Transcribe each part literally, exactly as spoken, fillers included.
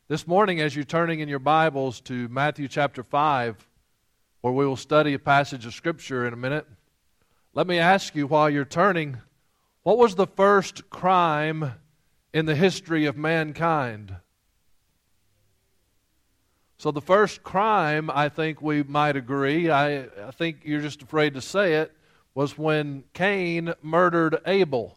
This morning, as you're turning in your Bibles to Matthew chapter five, where we will study a passage of Scripture in a minute, let me ask you while you're turning, what was the first crime in the history of mankind? So the first crime, I think we might agree, I, I think you're just afraid to say it, was when Cain murdered Abel.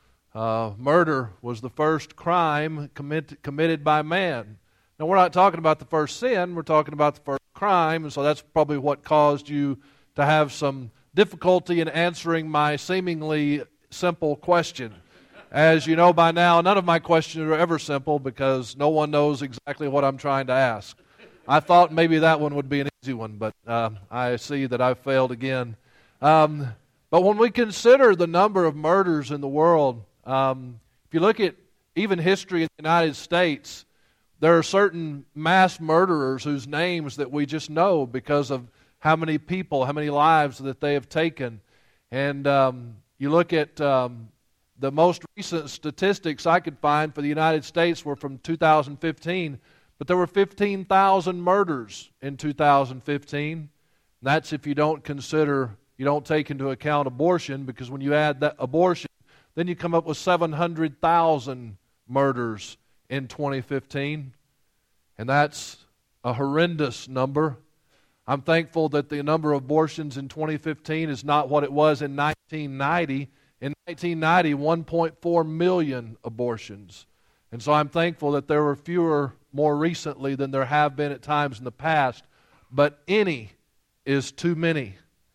Uh, murder was the first crime commit, committed by man. Now, we're not talking about the first sin, we're talking about the first crime, and so that's probably what caused you to have some difficulty in answering my seemingly simple question. As you know by now, none of my questions are ever simple because no one knows exactly what I'm trying to ask. I thought maybe that one would be an easy one, but uh, I see that I've failed again. Um, but when we consider the number of murders in the world, Um, if you look at even history in the United States, there are certain mass murderers whose names that we just know because of how many people, how many lives that they have taken. And um, you look at um, the most recent statistics I could find for the United States were from two thousand fifteen, but there were fifteen thousand murders in two thousand fifteen. And that's if you don't consider, you don't take into account abortion, because when you add that abortion, then you come up with seven hundred thousand murders in twenty fifteen, and that's a horrendous number. I'm thankful that the number of abortions in twenty fifteen is not what it was in nineteen ninety. In nineteen ninety, one point four million abortions. And so I'm thankful that there were fewer more recently than there have been at times in the past, but any is too many.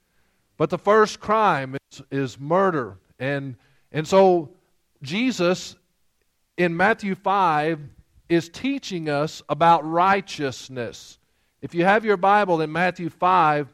But the first crime is, is murder, and And so Jesus in Matthew five is teaching us about righteousness. If you have your Bible in Matthew five,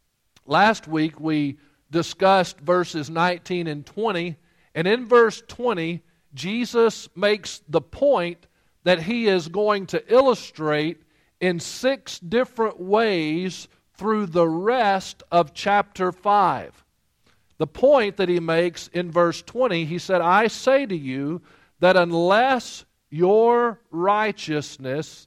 last week we discussed verses nineteen and twenty, and in verse twenty, Jesus makes the point that he is going to illustrate in six different ways through the rest of chapter five. The point that he makes in verse twenty, he said, I say to you that unless your righteousness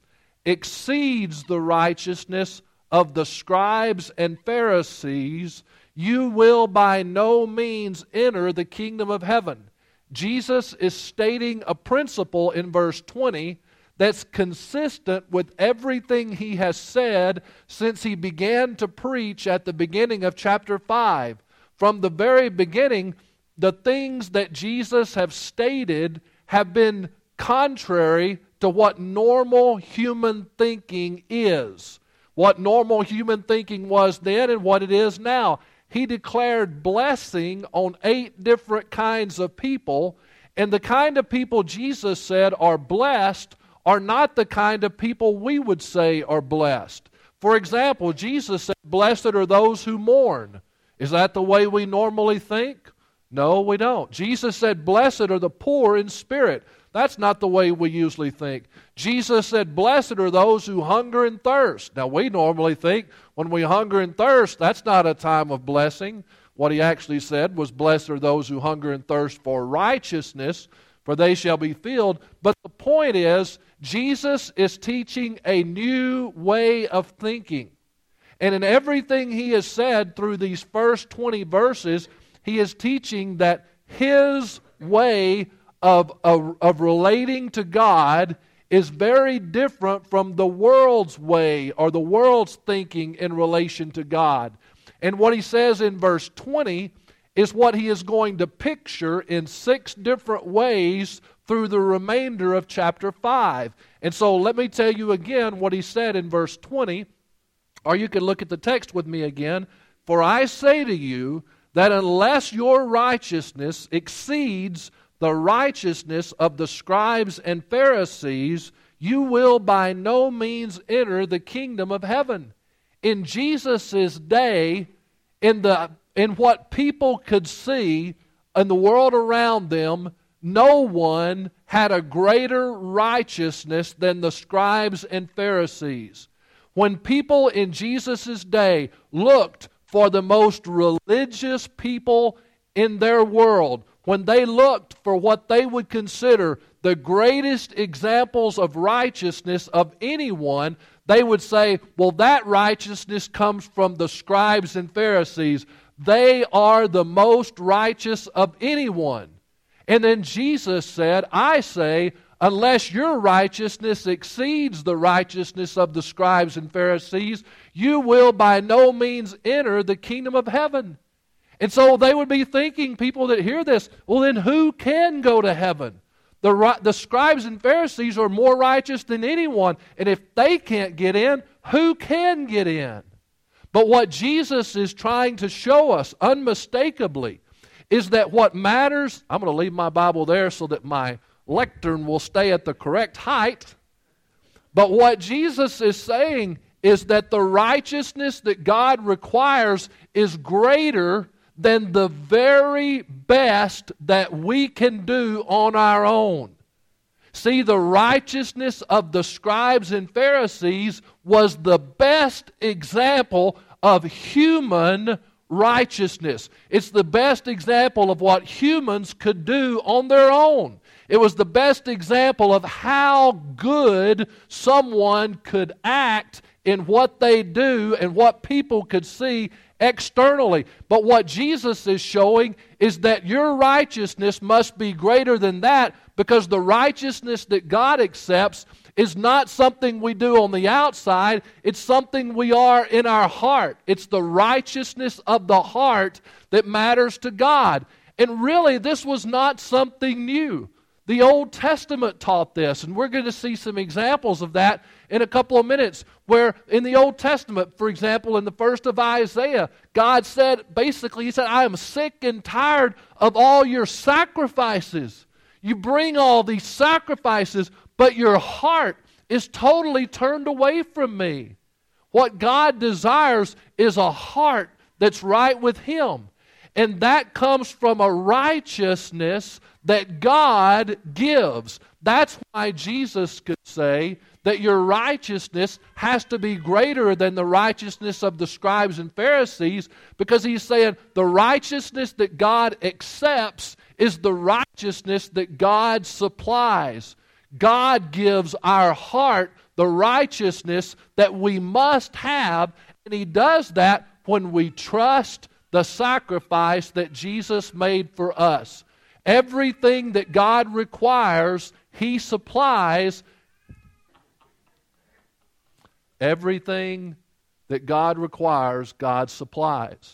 exceeds the righteousness of the scribes and Pharisees, you will by no means enter the kingdom of heaven. Jesus is stating a principle in verse twenty that's consistent with everything he has said since he began to preach at the beginning of chapter five. From the very beginning, the things that Jesus has stated have been contrary to what normal human thinking is. What normal human thinking was then and what it is now. He declared blessing on eight different kinds of people, and the kind of people Jesus said are blessed are not the kind of people we would say are blessed. For example, Jesus said, blessed are those who mourn. Is that the way we normally think? No, we don't. Jesus said, blessed are the poor in spirit. That's not the way we usually think. Jesus said, blessed are those who hunger and thirst. Now, we normally think when we hunger and thirst, that's not a time of blessing. What he actually said was, blessed are those who hunger and thirst for righteousness, for they shall be filled. But the point is, Jesus is teaching a new way of thinking. And in everything he has said through these first twenty verses, he is teaching that his way of, of, of relating to God is very different from the world's way or the world's thinking in relation to God. And what he says in verse twenty is what he is going to picture in six different ways through the remainder of chapter five. And so let me tell you again what he said in verse twenty. Or you can look at the text with me again. For I say to you that unless your righteousness exceeds the righteousness of the scribes and Pharisees, you will by no means enter the kingdom of heaven. In Jesus' day, in the in what people could see in the world around them, no one had a greater righteousness than the scribes and Pharisees. When people in Jesus' day looked for the most religious people in their world, when they looked for what they would consider the the greatest examples of righteousness of anyone, they would say, well, that righteousness comes from the scribes and Pharisees. They are the most righteous of anyone. And then Jesus said, I say, unless your righteousness exceeds the righteousness of the scribes and Pharisees, you will by no means enter the kingdom of heaven. And so they would be thinking, people that hear this, well, then who can go to heaven? The, the scribes and Pharisees are more righteous than anyone, and if they can't get in, who can get in? But what Jesus is trying to show us unmistakably is that what matters, I'm going to leave my Bible there so that my lectern will stay at the correct height, but what Jesus is saying is that the righteousness that God requires is greater than the very best that we can do on our own. See, the righteousness of the scribes and Pharisees was the best example of human righteousness. It's the best example of what humans could do on their own. It was the best example of how good someone could act in what they do and what people could see externally. But what Jesus is showing is that your righteousness must be greater than that, because the righteousness that God accepts is not something we do on the outside, it's something we are in our heart. It's the righteousness of the heart that matters to God. And really, this was not something new. The Old Testament taught this, and we're going to see some examples of that in a couple of minutes, where in the Old Testament, for example, in the first of Isaiah, God said, basically, He said, I am sick and tired of all your sacrifices. You bring all these sacrifices, but your heart is totally turned away from me. What God desires is a heart that's right with Him. And that comes from a righteousness that God gives. That's why Jesus could say that your righteousness has to be greater than the righteousness of the scribes and Pharisees, because He's saying the righteousness that God accepts is the righteousness that God supplies. God gives our heart the righteousness that we must have, and He does that when we trust the sacrifice that Jesus made for us. Everything that God requires, He supplies. Everything that God requires, God supplies.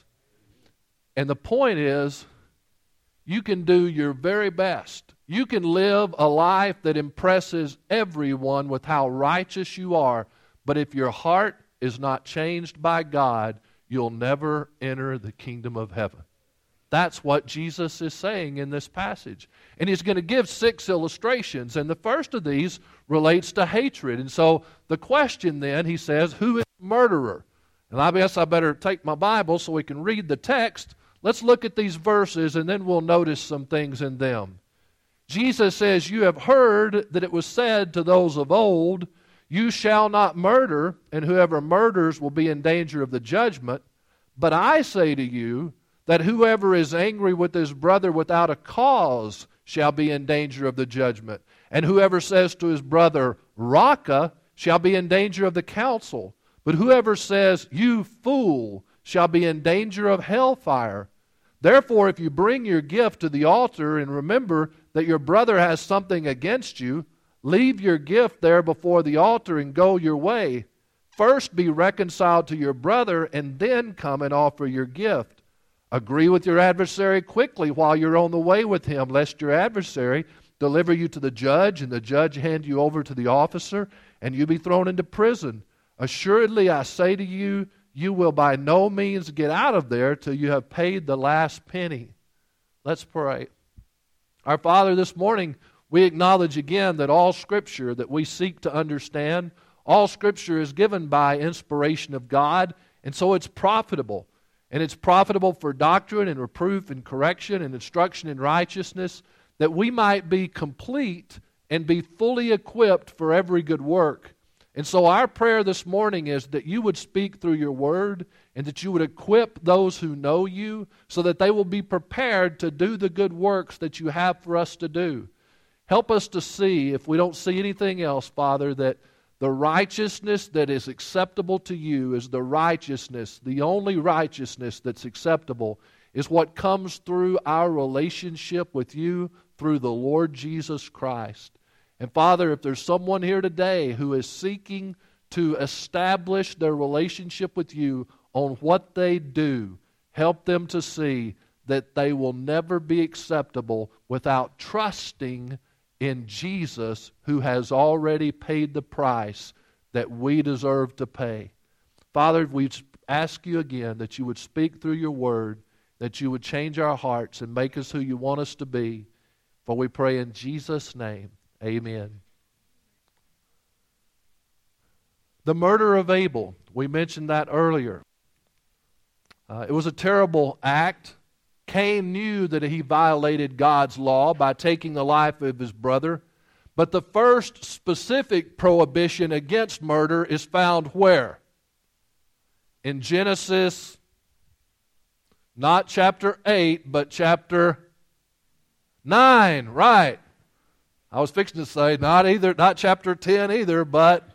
And the point is, you can do your very best. You can live a life that impresses everyone with how righteous you are, but if your heart is not changed by God, you'll never enter the kingdom of heaven. That's what Jesus is saying in this passage. And He's going to give six illustrations, and the first of these relates to hatred. And so the question then, he says, who is a murderer? And I guess I better take my Bible so we can read the text. Let's look at these verses, and then we'll notice some things in them. Jesus says, you have heard that it was said to those of old, you shall not murder, and whoever murders will be in danger of the judgment. But I say to you that whoever is angry with his brother without a cause shall be in danger of the judgment. And whoever says to his brother, Raca, shall be in danger of the council. But whoever says, you fool, shall be in danger of hellfire. Therefore, if you bring your gift to the altar and remember that your brother has something against you, leave your gift there before the altar and go your way. First be reconciled to your brother, and then come and offer your gift. Agree with your adversary quickly while you're on the way with him, lest your adversary deliver you to the judge, and the judge hand you over to the officer, and you be thrown into prison. Assuredly, I say to you, you will by no means get out of there till you have paid the last penny. Let's pray. Our Father, this morning we acknowledge again that all Scripture that we seek to understand, all Scripture is given by inspiration of God, and so it's profitable. And it's profitable for doctrine and reproof and correction and instruction in righteousness, that we might be complete and be fully equipped for every good work. And so our prayer this morning is that you would speak through your word, and that you would equip those who know you so that they will be prepared to do the good works that you have for us to do. Help us to see, if we don't see anything else, Father, that the righteousness that is acceptable to you is the righteousness, the only righteousness that's acceptable is what comes through our relationship with you through the Lord Jesus Christ. And Father, if there's someone here today who is seeking to establish their relationship with you on what they do, help them to see that they will never be acceptable without trusting in Jesus, who has already paid the price that we deserve to pay. Father, we ask you again that you would speak through your word, that you would change our hearts and make us who you want us to be. For we pray in Jesus' name, amen. The murder of Abel, we mentioned that earlier. Uh, it was a terrible act. Cain knew that he violated God's law by taking the life of his brother. But the first specific prohibition against murder is found where? In Genesis, not chapter eight, but chapter nine, right. I was fixing to say not either, not chapter ten either, but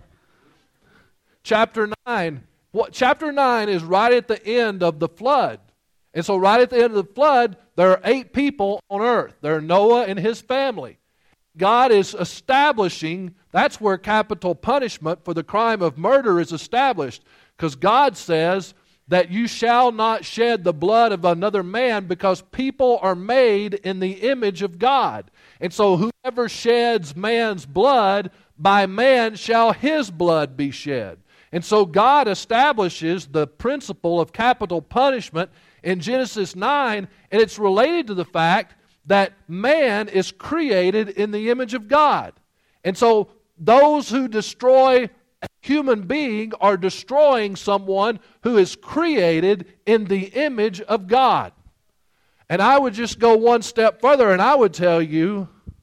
chapter nine. What, chapter nine is right at the end of the flood. And so right at the end of the flood, there are eight people on earth. There are Noah and his family. God is establishing, that's where capital punishment for the crime of murder is established. Because God says that you shall not shed the blood of another man because people are made in the image of God. And so whoever sheds man's blood, by man shall his blood be shed. And so God establishes the principle of capital punishment in Genesis nine, and it's related to the fact that man is created in the image of God. And so those who destroy a human being are destroying someone who is created in the image of God. And I would just go one step further, and I would tell you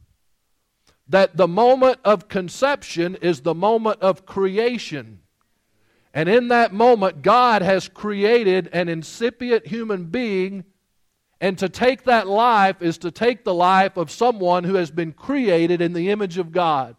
that the moment of conception is the moment of creation. And in that moment, God has created an incipient human being, and to take that life is to take the life of someone who has been created in the image of God.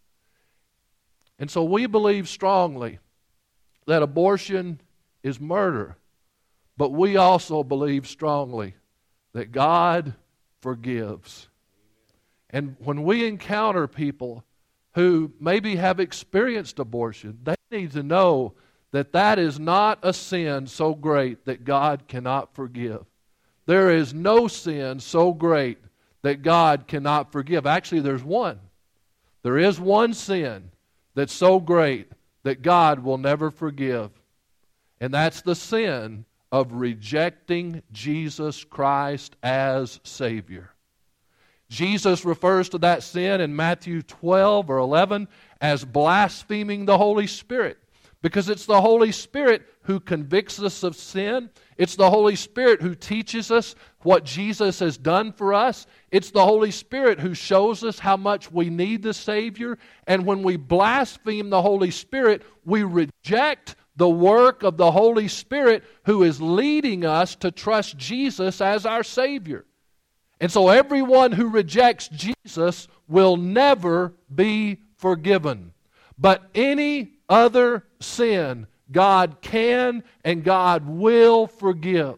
And so we believe strongly that abortion is murder, but we also believe strongly that God forgives. And when we encounter people who maybe have experienced abortion, they need to know that that is not a sin so great that God cannot forgive. There is no sin so great that God cannot forgive. Actually, there's one. There is one sin that's so great that God will never forgive. And that's the sin of rejecting Jesus Christ as Savior. Jesus refers to that sin in Matthew twelve or eleven as blaspheming the Holy Spirit. Because it's the Holy Spirit who convicts us of sin. It's the Holy Spirit who teaches us what Jesus has done for us. It's the Holy Spirit who shows us how much we need the Savior. And when we blaspheme the Holy Spirit, we reject the work of the Holy Spirit who is leading us to trust Jesus as our Savior. And so everyone who rejects Jesus will never be forgiven. But any other sin, God can and God will forgive.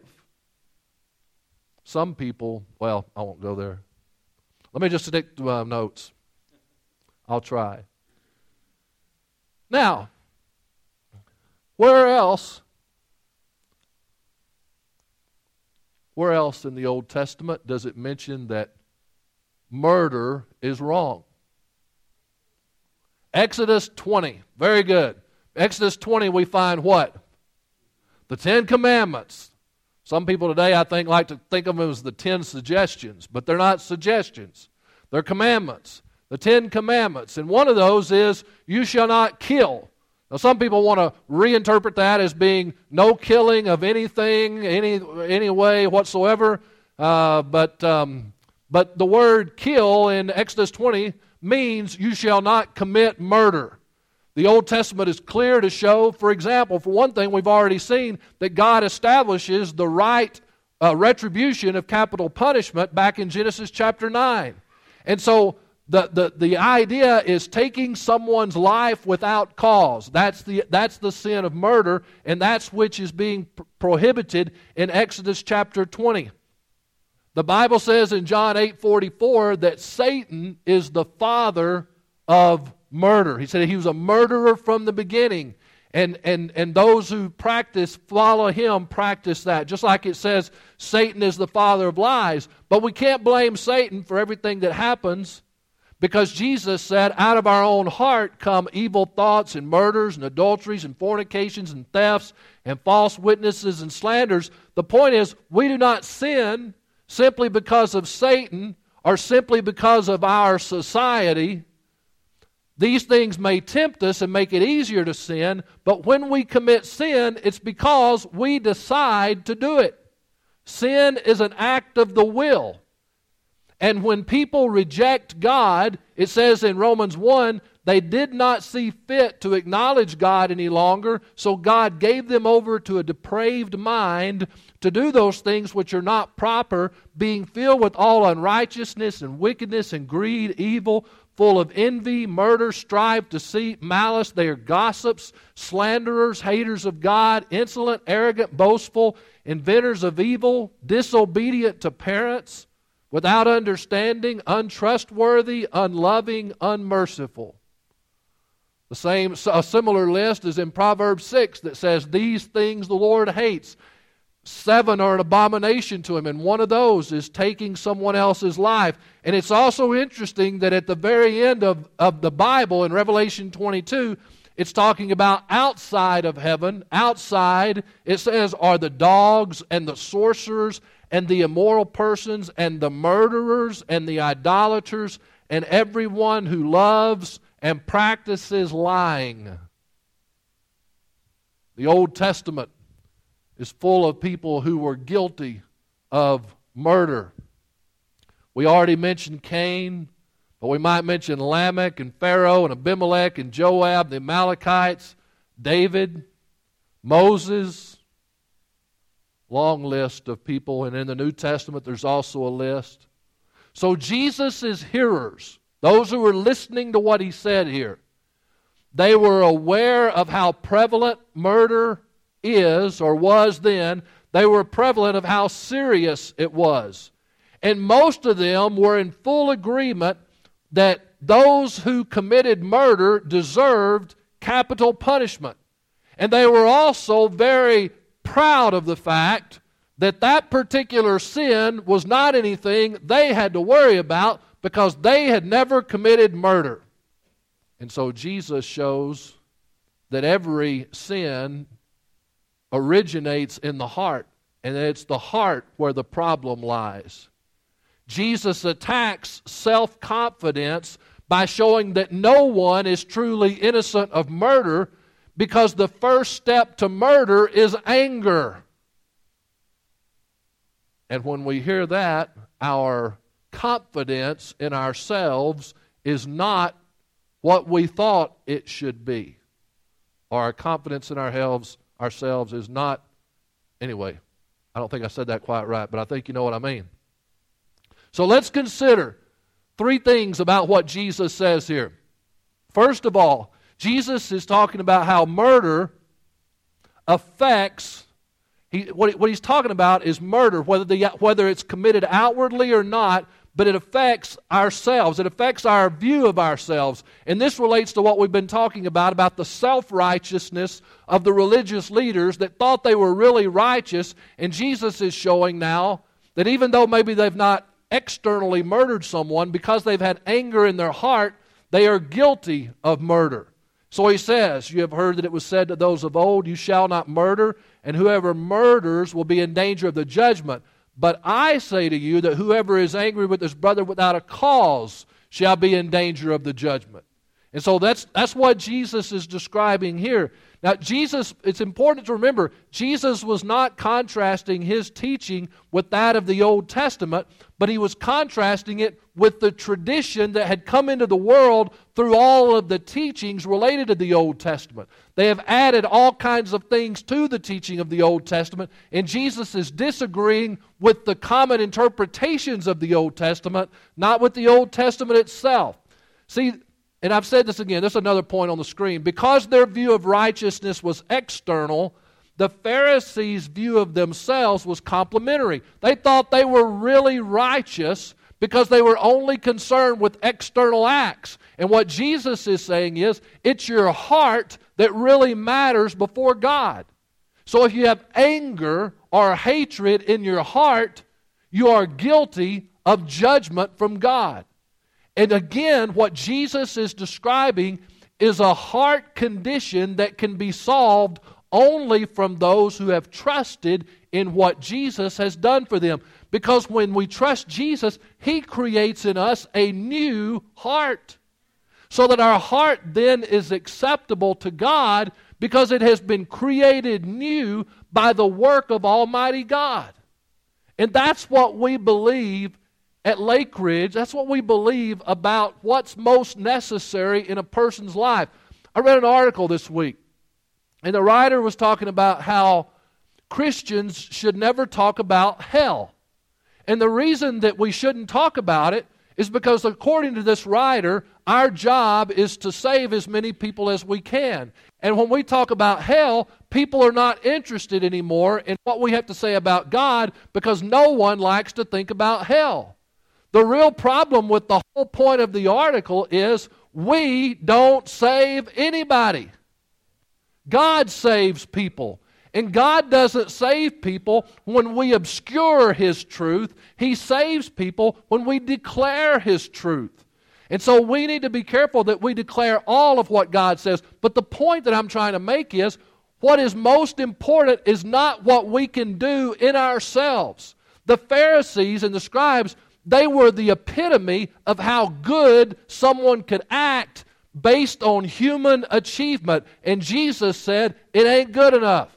Some people, well, I won't go there. Let me just stick to my notes. I'll try. Now, where else, where else in the Old Testament does it mention that murder is wrong? Exodus twenty. Very good. Exodus twenty, we find what? The Ten Commandments. Some people today, I think, like to think of them as the Ten Suggestions, but they're not suggestions. They're commandments. The Ten Commandments. And one of those is, you shall not kill. Now, some people want to reinterpret that as being no killing of anything, any any way whatsoever. Uh, but um, but the word kill in Exodus twenty means you shall not commit murder. The Old Testament is clear to show, for example, for one thing, we've already seen that God establishes the right uh, retribution of capital punishment back in Genesis chapter nine. And so The, the, the idea is taking someone's life without cause. That's the, that's the sin of murder, and that's which is being pr- prohibited in Exodus chapter twenty. The Bible says in John eight forty-four that Satan is the father of murder. He said he was a murderer from the beginning. And, and, and those who practice, follow him, practice that. Just like it says Satan is the father of lies. But we can't blame Satan for everything that happens, because Jesus said, out of our own heart come evil thoughts and murders and adulteries and fornications and thefts and false witnesses and slanders. The point is, we do not sin simply because of Satan or simply because of our society. These things may tempt us and make it easier to sin, but when we commit sin, it's because we decide to do it. Sin is an act of the will. And when people reject God, it says in Romans one, they did not see fit to acknowledge God any longer, so God gave them over to a depraved mind to do those things which are not proper, being filled with all unrighteousness and wickedness and greed, evil, full of envy, murder, strife, deceit, malice. They are gossips, slanderers, haters of God, insolent, arrogant, boastful, inventors of evil, disobedient to parents, without understanding, untrustworthy, unloving, unmerciful. The same, a similar list is in Proverbs six that says, these things the Lord hates. Seven are an abomination to him, and one of those is taking someone else's life. And it's also interesting that at the very end of, of the Bible, in Revelation twenty-two, it's talking about outside of heaven. Outside, it says, are the dogs and the sorcerers and the immoral persons and the murderers and the idolaters and everyone who loves and practices lying. The Old Testament is full of people who were guilty of murder. We already mentioned Cain, but we might mention Lamech and Pharaoh and Abimelech and Joab, the Amalekites, David, Moses. Long list of people, and in the New Testament there's also a list. So Jesus' hearers, those who were listening to what he said here, they were aware of how prevalent murder is or was then. They were prevalent of how serious it was. And most of them were in full agreement that those who committed murder deserved capital punishment. And they were also very proud of the fact that that particular sin was not anything they had to worry about because they had never committed murder. And so Jesus shows that every sin originates in the heart, and it's the heart where the problem lies. Jesus attacks self-confidence by showing that no one is truly innocent of murder, because the first step to murder is anger. And when we hear that, our confidence in ourselves is not what we thought it should be. Or our confidence in ourselves, ourselves is not... Anyway, I don't think I said that quite right, but I think you know what I mean. So let's consider three things about what Jesus says here. First of all, Jesus is talking about how murder affects, he, what, what he's talking about is murder, whether, the, whether it's committed outwardly or not, but it affects ourselves. It affects our view of ourselves. And this relates to what we've been talking about, about the self-righteousness of the religious leaders that thought they were really righteous. And Jesus is showing now that even though maybe they've not externally murdered someone, because they've had anger in their heart, they are guilty of murder. So he says, you have heard that it was said to those of old, you shall not murder, and whoever murders will be in danger of the judgment. But I say to you that whoever is angry with his brother without a cause shall be in danger of the judgment. And so that's that's what Jesus is describing here. Now, Jesus, it's important to remember, Jesus was not contrasting his teaching with that of the Old Testament, but he was contrasting it with the tradition that had come into the world through all of the teachings related to the Old Testament. They have added all kinds of things to the teaching of the Old Testament, and Jesus is disagreeing with the common interpretations of the Old Testament, not with the Old Testament itself. See, and I've said this again, there's another point on the screen. Because their view of righteousness was external, the Pharisees' view of themselves was complementary. They thought they were really righteous because they were only concerned with external acts. And what Jesus is saying is, it's your heart that really matters before God. So if you have anger or hatred in your heart, you are guilty of judgment from God. And again, what Jesus is describing is a heart condition that can be solved only from those who have trusted in what Jesus has done for them. Because when we trust Jesus, He creates in us a new heart. So that our heart then is acceptable to God because it has been created new by the work of Almighty God. And that's what we believe at Lake Ridge. That's what we believe about what's most necessary in a person's life. I read an article this week, and the writer was talking about how Christians should never talk about hell. And the reason that we shouldn't talk about it is because, according to this writer, our job is to save as many people as we can. And when we talk about hell, people are not interested anymore in what we have to say about God because no one likes to think about hell. The real problem with the whole point of the article is we don't save anybody. God saves people. And God doesn't save people when we obscure His truth. He saves people when we declare His truth. And so we need to be careful that we declare all of what God says. But the point that I'm trying to make is, what is most important is not what we can do in ourselves. The Pharisees and the scribes, they were the epitome of how good someone could act based on human achievement. And Jesus said, it ain't good enough.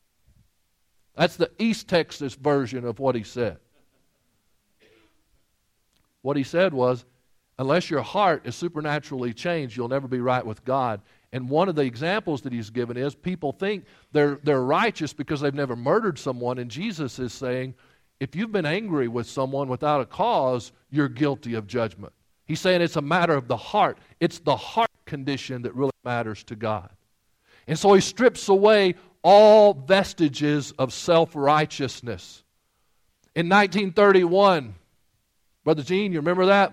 That's the East Texas version of what He said. What He said was, unless your heart is supernaturally changed, you'll never be right with God. And one of the examples that He's given is, people think they're, they're righteous because they've never murdered someone. And Jesus is saying, if you've been angry with someone without a cause, you're guilty of judgment. He's saying it's a matter of the heart. It's the heart condition that really matters to God. And so He strips away all vestiges of self-righteousness. In nineteen thirty-one, Brother Gene, you remember that?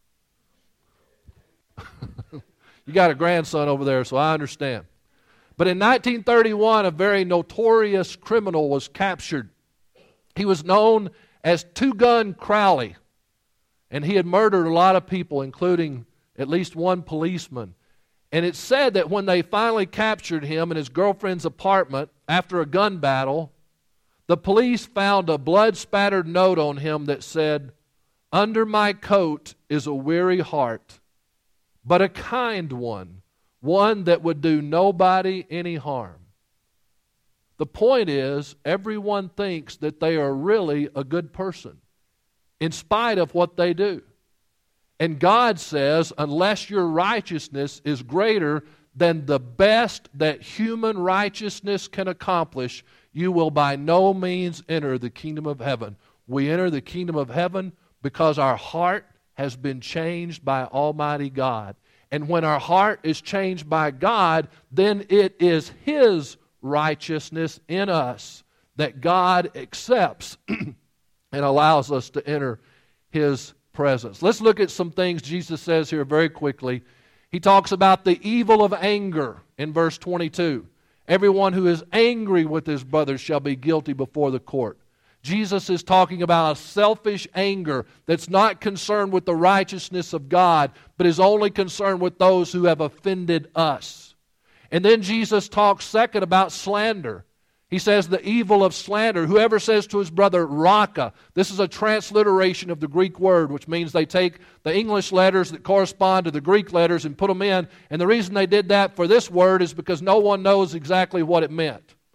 You got a grandson over there, so I understand. But in nineteen thirty-one, a very notorious criminal was captured. He was known as Two Gun Crowley, and he had murdered a lot of people, including at least one policeman. And it's said that when they finally captured him in his girlfriend's apartment after a gun battle, the police found a blood-spattered note on him that said, "Under my coat is a weary heart, but a kind one, one that would do nobody any harm." The point is, everyone thinks that they are really a good person, in spite of what they do. And God says, unless your righteousness is greater than the best that human righteousness can accomplish, you will by no means enter the kingdom of heaven. We enter the kingdom of heaven because our heart has been changed by Almighty God. And when our heart is changed by God, then it is His righteousness in us that God accepts and allows us to enter His presence. Let's look at some things Jesus says here very quickly. He talks about the evil of anger in verse twenty-two. Everyone who is angry with his brother shall be guilty before the court. Jesus is talking about a selfish anger that's not concerned with the righteousness of God, but is only concerned with those who have offended us. And then Jesus talks second about slander. He says the evil of slander. Whoever says to his brother, raka. This is a transliteration of the Greek word, which means they take the English letters that correspond to the Greek letters and put them in. And the reason they did that for this word is because no one knows exactly what it meant.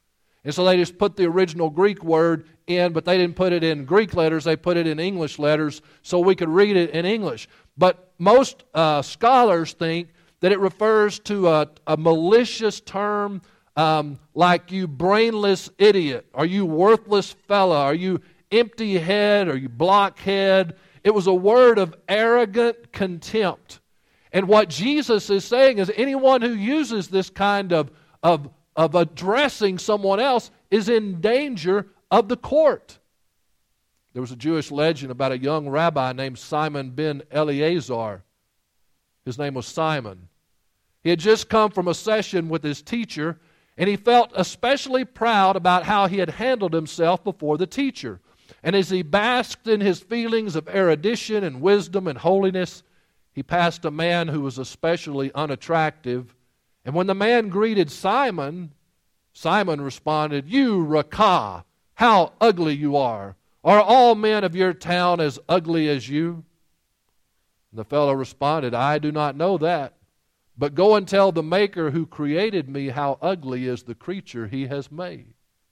And so they just put the original Greek word in, but they didn't put it in Greek letters. They put it in English letters so we could read it in English. But most uh, scholars think that it refers to a, a malicious term um, like you brainless idiot, or you worthless fella, or you empty head, or you blockhead. It was a word of arrogant contempt. And what Jesus is saying is anyone who uses this kind of, of, of addressing someone else is in danger of the court. There was a Jewish legend about a young rabbi named Simon ben Eleazar. His name was Simon. He had just come from a session with his teacher, and he felt especially proud about how he had handled himself before the teacher. And as he basked in his feelings of erudition and wisdom and holiness, he passed a man who was especially unattractive. And when the man greeted Simon, Simon responded, "You Rakah, how ugly you are! Are all men of your town as ugly as you?" And the fellow responded, "I do not know that. But go and tell the Maker who created me how ugly is the creature he has made."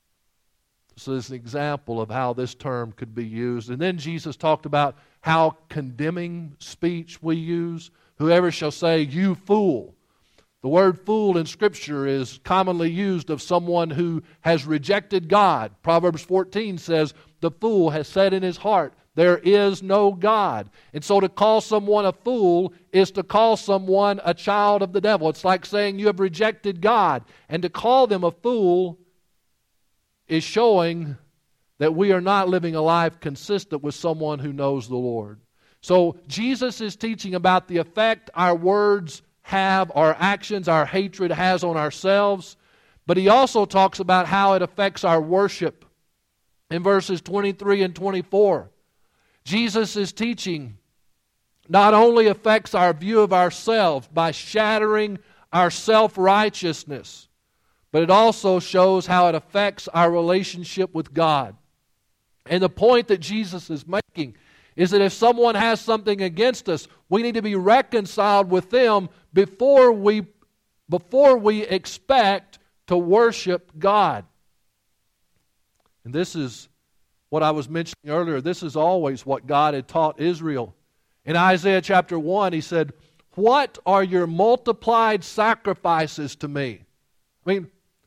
So this is an example of how this term could be used. And then Jesus talked about how condemning speech we use. Whoever shall say, "You fool." The word fool in Scripture is commonly used of someone who has rejected God. Proverbs fourteen says, "The fool has said in his heart, there is no God." And so to call someone a fool is to call someone a child of the devil. It's like saying you have rejected God. And to call them a fool is showing that we are not living a life consistent with someone who knows the Lord. So Jesus is teaching about the effect our words have, our actions, our hatred has on ourselves. But he also talks about how it affects our worship. In verses twenty-three and twenty-four, Jesus' teaching not only affects our view of ourselves by shattering our self-righteousness, but it also shows how it affects our relationship with God. And the point that Jesus is making is that if someone has something against us, we need to be reconciled with them before we, before we expect to worship God. And this is what I was mentioning earlier. This is always what God had taught Israel. In Isaiah chapter one, he said, "What are your multiplied sacrifices to me?" I mean,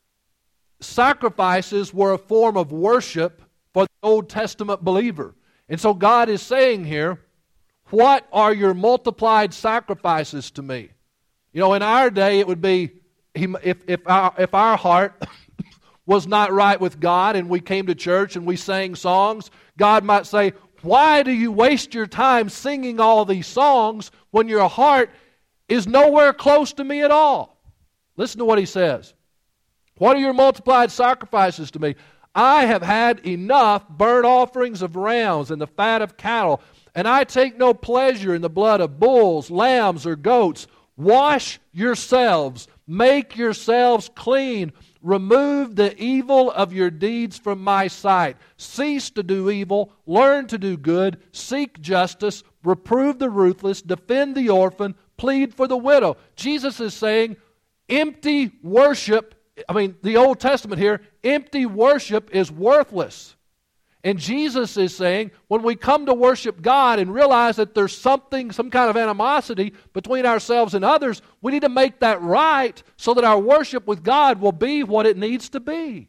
sacrifices were a form of worship for the Old Testament believer. And so God is saying here, what are your multiplied sacrifices to me? You know, in our day it would be, if, if, our, if our heart was not right with God and we came to church and we sang songs, God might say, "Why do you waste your time singing all these songs when your heart is nowhere close to me at all?" Listen to what he says. "What are your multiplied sacrifices to me? I have had enough burnt offerings of rams and the fat of cattle, and I take no pleasure in the blood of bulls, lambs, or goats. Wash yourselves, make yourselves clean. Remove the evil of your deeds from my sight. Cease to do evil, learn to do good, seek justice, reprove the ruthless, defend the orphan, plead for the widow." Jesus is saying, empty worship, I mean, the Old Testament here, empty worship is worthless. And Jesus is saying, when we come to worship God and realize that there's something, some kind of animosity between ourselves and others, we need to make that right so that our worship with God will be what it needs to be.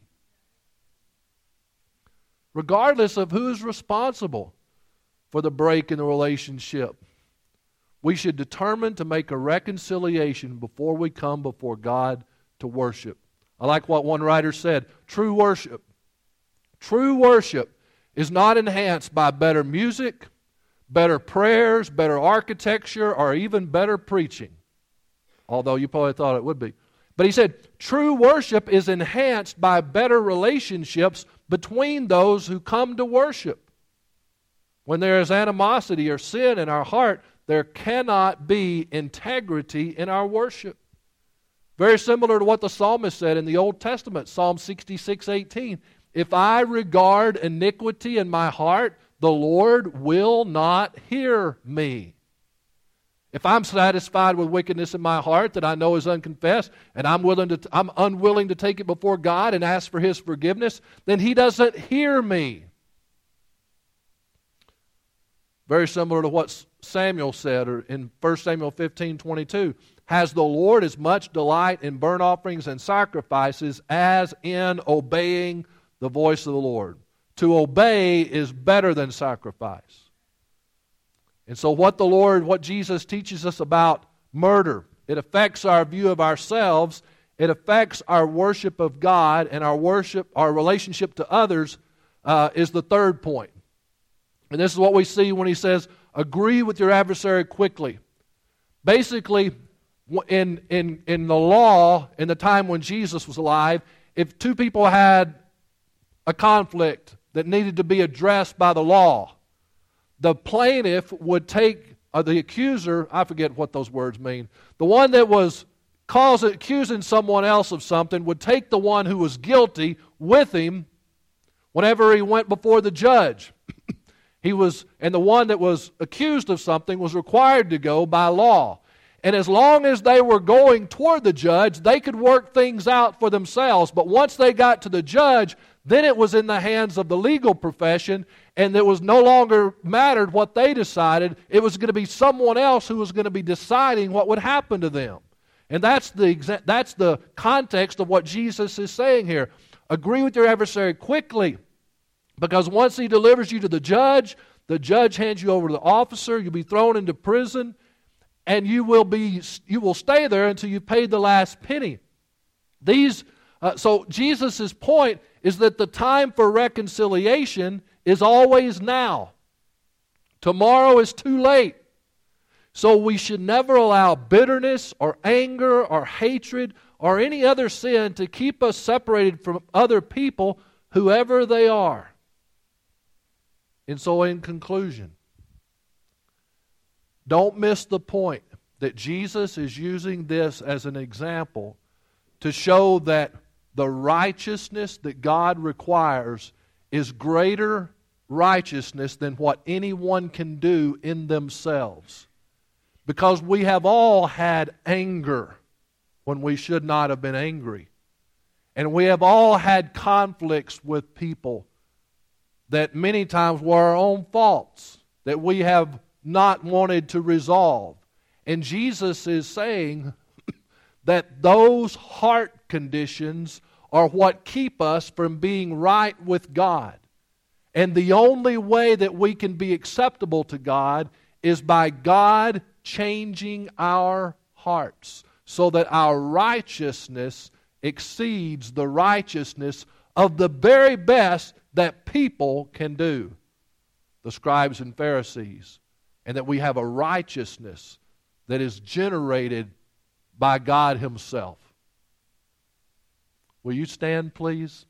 Regardless of who's responsible for the break in the relationship, we should determine to make a reconciliation before we come before God to worship. I like what one writer said, true worship, true worship is not enhanced by better music, better prayers, better architecture, or even better preaching. Although you probably thought it would be. But he said, true worship is enhanced by better relationships between those who come to worship. When there is animosity or sin in our heart, there cannot be integrity in our worship. Very similar to what the psalmist said in the Old Testament, Psalm sixty-six eighteen. "If I regard iniquity in my heart, the Lord will not hear me." if I'm satisfied with wickedness in my heart that I know is unconfessed, and I'm willing to, I'm unwilling to take it before God and ask for His forgiveness, then He doesn't hear me. Very similar to what Samuel said in First Samuel fifteen twenty-two. Has the Lord as much delight in burnt offerings and sacrifices as in obeying the voice of the Lord? To obey is better than sacrifice. And so what the Lord, what Jesus teaches us about murder, it affects our view of ourselves, it affects our worship of God, and our worship, our relationship to others uh, is the third point. And this is what we see when he says, agree with your adversary quickly. Basically, in, in, in the law, in the time when Jesus was alive, if two people had a conflict that needed to be addressed by the law, the plaintiff would take, or the accuser, I forget what those words mean, the one that was causing, accusing someone else of something would take the one who was guilty with him whenever he went before the judge. He was, and the one that was accused of something was required to go by law. And as long as they were going toward the judge, they could work things out for themselves. But once they got to the judge, then it was in the hands of the legal profession, and it was no longer mattered what they decided. It was going to be someone else who was going to be deciding what would happen to them. And that's the exa- that's the context of what Jesus is saying here. Agree with your adversary quickly, because once he delivers you to the judge, the judge hands you over to the officer, you'll be thrown into prison, and you will be you will stay there until you've paid the last penny. These uh, so Jesus' point is that the time for reconciliation is always now. Tomorrow is too late. So we should never allow bitterness or anger or hatred or any other sin to keep us separated from other people, whoever they are. And so in conclusion, don't miss the point that Jesus is using this as an example to show that the righteousness that God requires is greater righteousness than what anyone can do in themselves. Because we have all had anger when we should not have been angry. And we have all had conflicts with people that many times were our own faults, that we have not wanted to resolve. And Jesus is saying that those heart conditions are what keep us from being right with God. And the only way that we can be acceptable to God is by God changing our hearts so that our righteousness exceeds the righteousness of the very best that people can do, the scribes and Pharisees, and that we have a righteousness that is generated by God Himself. Will you stand, please?